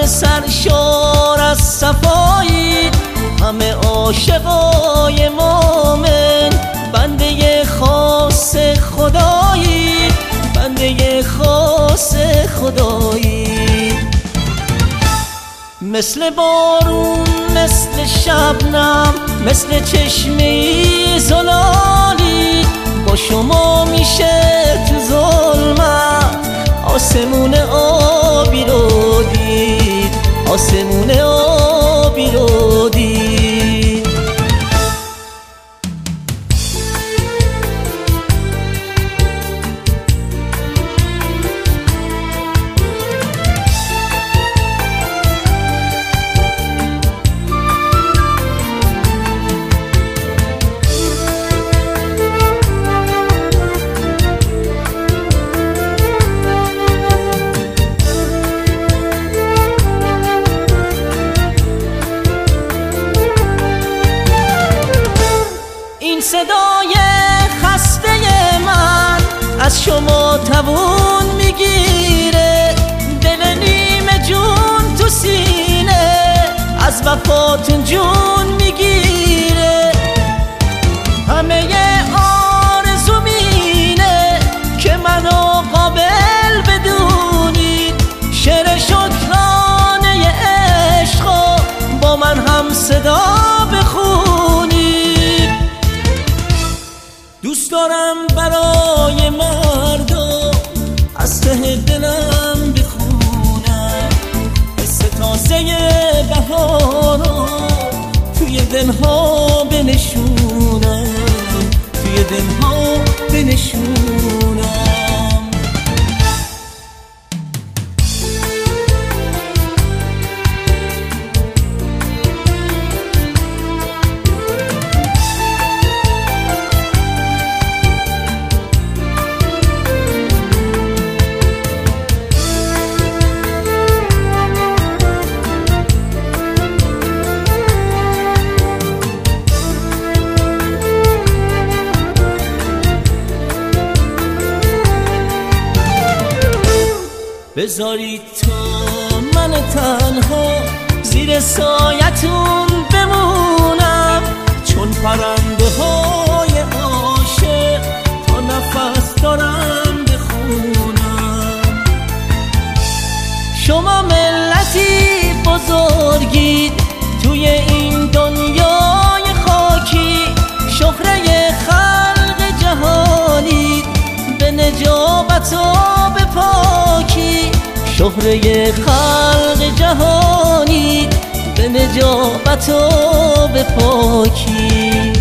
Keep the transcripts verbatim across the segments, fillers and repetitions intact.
همه سرشار از صفایی، همه عاشقای مومن، بنده خاص خدایی، بنده خاص خدایی. مثل بارون، مثل شبنم، مثل چشمه زلالی، با شما میشه تو ظلمت آسمون آبی رو دید، آسمون آبی رو دید. صدای خسته من از شما توون میگیره، دل نیمه جون تو سینه از وفاتون جون میگیره. همه آرزوم اینه که منو قابل بدونید، شعر شکرانه عشقو با من هم صدا بخونید. دوست دارم برای مردم از ته دلم بخونم، حس تازه بهارو توی دلها بنشونم، توی دلها بنشونم. بذارید تا من تنها زیر سایتون بمونم، چون پرنده های عاشق تا نفس دارم بخونم. شما ملتی بزرگید توی این دنیای خاکی، شهره خلق جهانید به نجابت و به پاکی، شهره خلق جهانی به نجابت و به پاکی.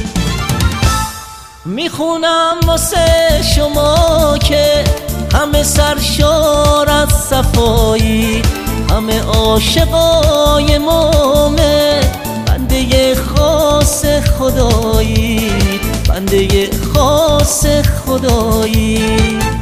میخونم واسه شما که همه سرشار از صفایی، همه عاشقای مومن، بنده خاص خدایی، بنده خاص خدایی.